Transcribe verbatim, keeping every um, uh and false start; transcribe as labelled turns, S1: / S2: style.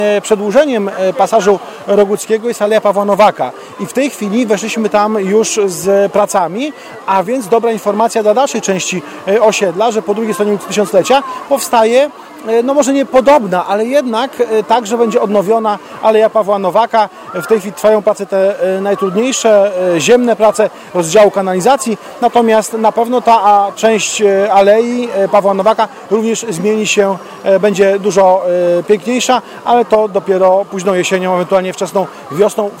S1: Przedłużeniem pasażu Roguckiego jest Aleja Pawła Nowaka i w tej chwili weszliśmy tam już z pracami, a więc dobra informacja dla dalszej części osiedla, że po drugiej stronie ulicy Tysiąclecia powstaje, no może nie podobna, ale jednak także będzie odnowiona Aleja Pawła Nowaka. W tej chwili trwają prace te najtrudniejsze, ziemne prace rozdziału kanalizacji, natomiast na pewno ta część Alei Pawła Nowaka również zmieni się, będzie dużo piękniejsza, ale to dopiero późną jesienią, ewentualnie wczesną wiosną.